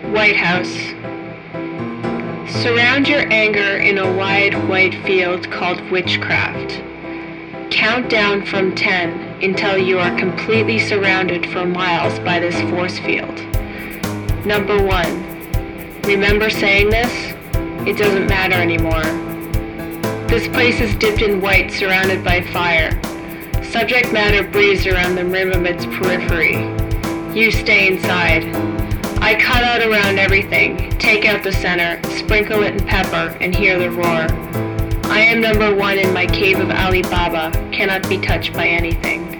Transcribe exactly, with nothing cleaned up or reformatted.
White House. Surround your anger in a wide white field called witchcraft. Count down from ten until you are completely surrounded for miles by this force field. Number one. Remember saying this? It doesn't matter anymore. This place is dipped in white, surrounded by fire. Subject matter breathes around the rim of its periphery. You stay inside. I cut out around everything, take out the center, sprinkle it in pepper, and hear the roar. I am number one in my cave of Ali Baba, cannot be touched by anything.